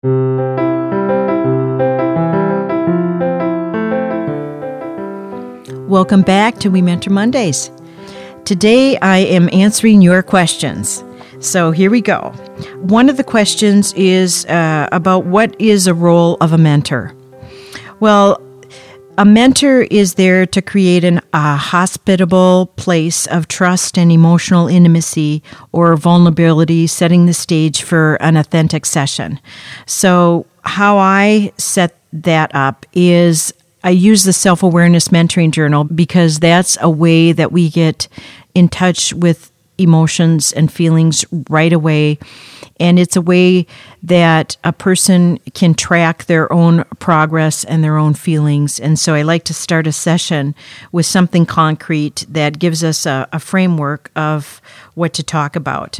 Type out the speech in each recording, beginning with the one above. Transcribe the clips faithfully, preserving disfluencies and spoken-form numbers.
Welcome back to We Mentor Mondays. Today I am answering your questions. So here we go. One of the questions is uh, about what is a role of a mentor. Well, a mentor is there to create an, a hospitable place of trust and emotional intimacy or vulnerability, setting the stage for an authentic session. So how I set that up is I use the Self-Awareness Mentoring Journal because that's a way that we get in touch with emotions and feelings right away. And it's a way that a person can track their own progress and their own feelings. And so I like to start a session with something concrete that gives us a, a framework of what to talk about.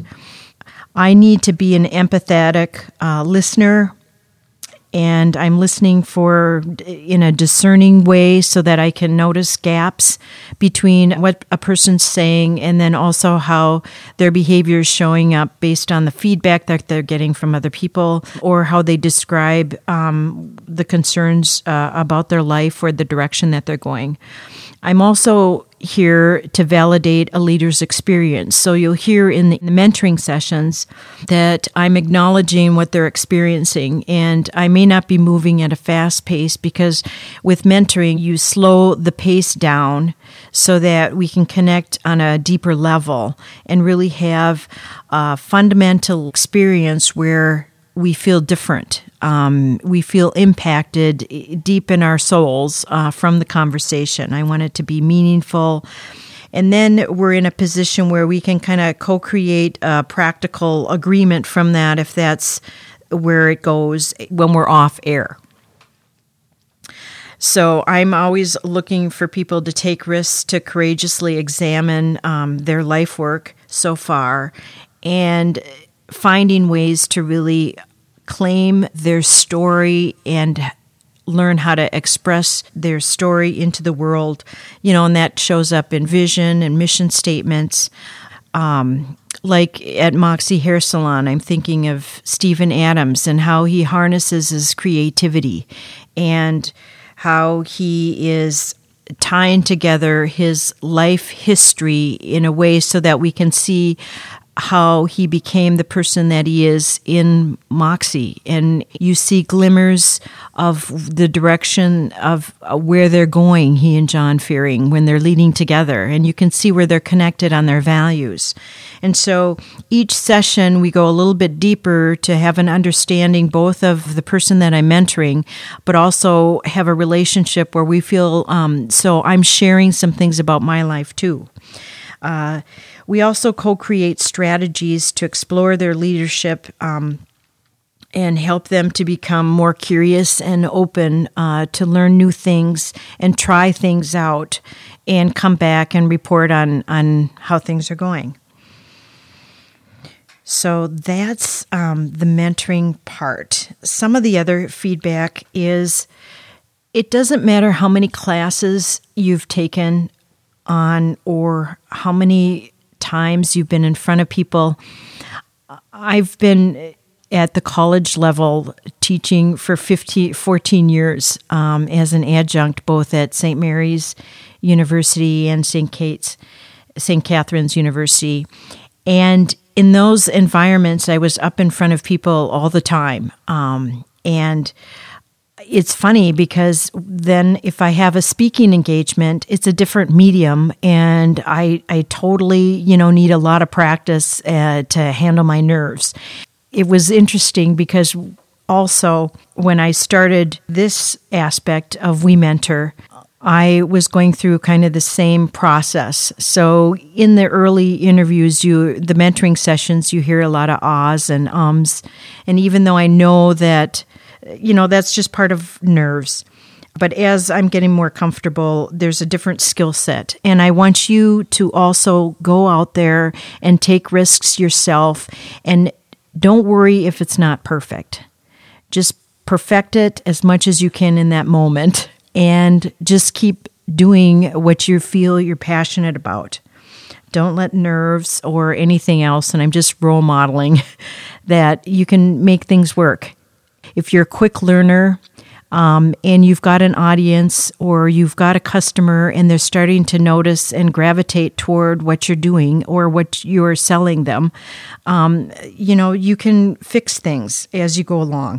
I need to be an empathetic uh, listener, and I'm listening for in a discerning way so that I can notice gaps between what a person's saying and then also how their behavior is showing up based on the feedback that they're getting from other people or how they describe um, the concerns uh, about their life or the direction that they're going. I'm also here to validate a leader's experience. So you'll hear in the mentoring sessions that I'm acknowledging what they're experiencing, and I may not be moving at a fast pace because with mentoring, you slow the pace down so that we can connect on a deeper level and really have a fundamental experience where we feel different. Um, we feel impacted deep in our souls uh, from the conversation. I want it to be meaningful. And then we're in a position where we can kind of co-create a practical agreement from that if that's where it goes when we're off air. So I'm always looking for people to take risks, to courageously examine um, their life work so far, and finding ways to really claim their story and learn how to express their story into the world, you know, and that shows up in vision and mission statements. Um, like at Moxie Hair Salon, I'm thinking of Stephen Adams and how he harnesses his creativity and how he is tying together his life history in a way so that we can see how he became the person that he is in Moxie. And you see glimmers of the direction of where they're going, he and John Fearing, when they're leading together. And you can see where they're connected on their values. And so each session, we go a little bit deeper to have an understanding both of the person that I'm mentoring, but also have a relationship where we feel, um, so I'm sharing some things about my life too. Uh, we also co-create strategies to explore their leadership um, and help them to become more curious and open uh, to learn new things and try things out and come back and report on, on how things are going. So that's um, the mentoring part. Some of the other feedback is it doesn't matter how many classes you've taken on or how many times you've been in front of people. I've been at the college level teaching for fifteen, fourteen years um, as an adjunct, both at Saint Mary's University and Saint Kate's, Saint Catherine's University. And in those environments, I was up in front of people all the time. Um, and it's funny because then if I have a speaking engagement, it's a different medium, and I, I totally, you know, need a lot of practice uh, to handle my nerves. It was interesting because also when I started this aspect of We Mentor, I was going through kind of the same process. So in the early interviews, you the mentoring sessions, you hear a lot of ahs and ums, and even though I know that, you know, that's just part of nerves. But as I'm getting more comfortable, there's a different skill set. And I want you to also go out there and take risks yourself. And don't worry if it's not perfect. Just perfect it as much as you can in that moment. And just keep doing what you feel you're passionate about. Don't let nerves or anything else, and I'm just role modeling, that you can make things work. if you're a quick learner, Um, and you've got an audience or you've got a customer and they're starting to notice and gravitate toward what you're doing or what you're selling them, um, you know, you can fix things as you go along.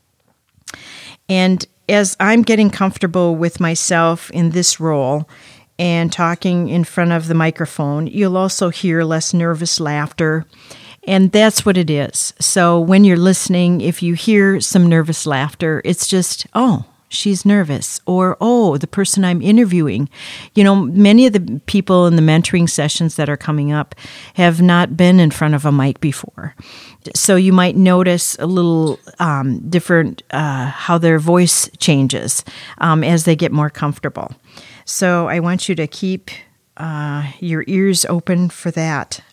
And as I'm getting comfortable with myself in this role and talking in front of the microphone, you'll also hear less nervous laughter. And that's what it is. So when you're listening, if you hear some nervous laughter, it's just, oh, she's nervous. Or, oh, the person I'm interviewing. You know, many of the people in the mentoring sessions that are coming up have not been in front of a mic before. So you might notice a little um, different, uh, how their voice changes um, as they get more comfortable. So I want you to keep uh, your ears open for that.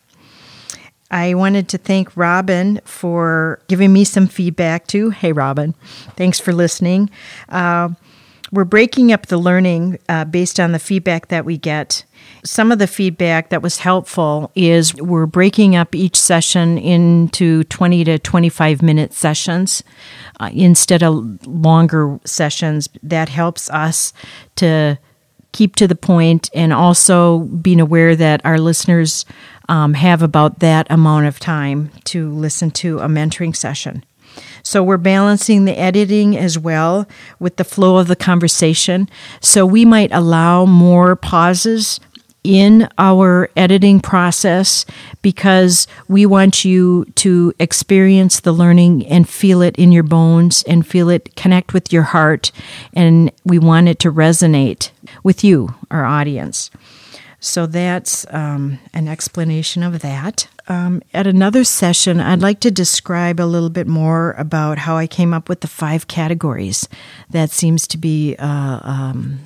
I wanted to thank Robin for giving me some feedback too. Hey, Robin, thanks for listening. Uh, we're breaking up the learning uh, based on the feedback that we get. Some of the feedback that was helpful is we're breaking up each session into twenty to twenty-five minute sessions uh, instead of longer sessions. That helps us to keep to the point and also being aware that our listeners Um, have about that amount of time to listen to a mentoring session. So we're balancing the editing as well with the flow of the conversation. So we might allow more pauses in our editing process because we want you to experience the learning and feel it in your bones and feel it connect with your heart. And we want it to resonate with you, our audience. So that's um, an explanation of that. Um, at another session, I'd like to describe a little bit more about how I came up with the five categories. That seems to be uh, um,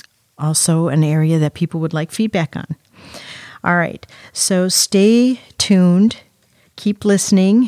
also an area that people would like feedback on. All right, so stay tuned, keep listening,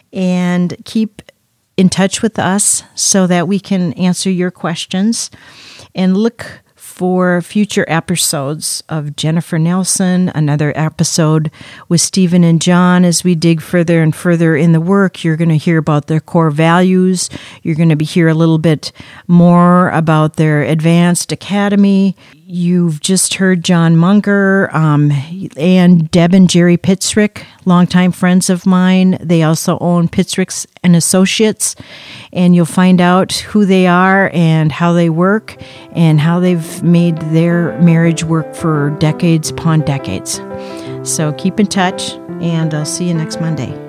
and keep in touch with us so that we can answer your questions. And look for future episodes of Jennifer Nelson, another episode with Stephen and John. As we dig further and further in the work, you're going to hear about their core values. You're going to be hear a little bit more about their advanced academy. You've just heard John Munger um, and Deb and Jerry Pitzrick, longtime friends of mine. They also own Pitzricks and Associates, and you'll find out who they are and how they work and how they've made their marriage work for decades upon decades. So keep in touch, and I'll see you next Monday.